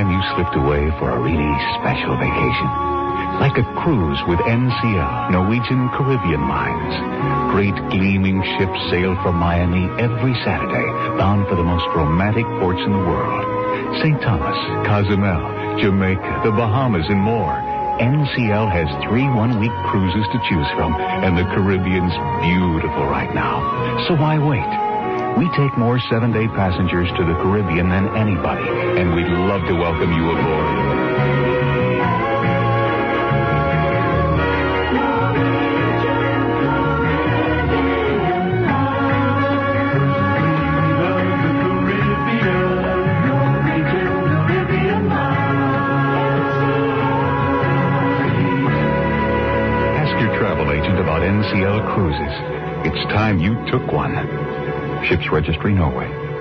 time you slipped away for a really special vacation. Like a cruise with NCL, Norwegian Caribbean Lines. Great gleaming ships sail from Miami every Saturday, bound for the most romantic ports in the world. St. Thomas, Cozumel, Jamaica, the Bahamas, and more. NCL has 3 one-week cruises to choose from, and the Caribbean's beautiful right now. So why wait? We take more 7-day passengers to the Caribbean than anybody, and we'd love to welcome you aboard. NCL Cruises. It's time you took one. Ships Registry, Norway.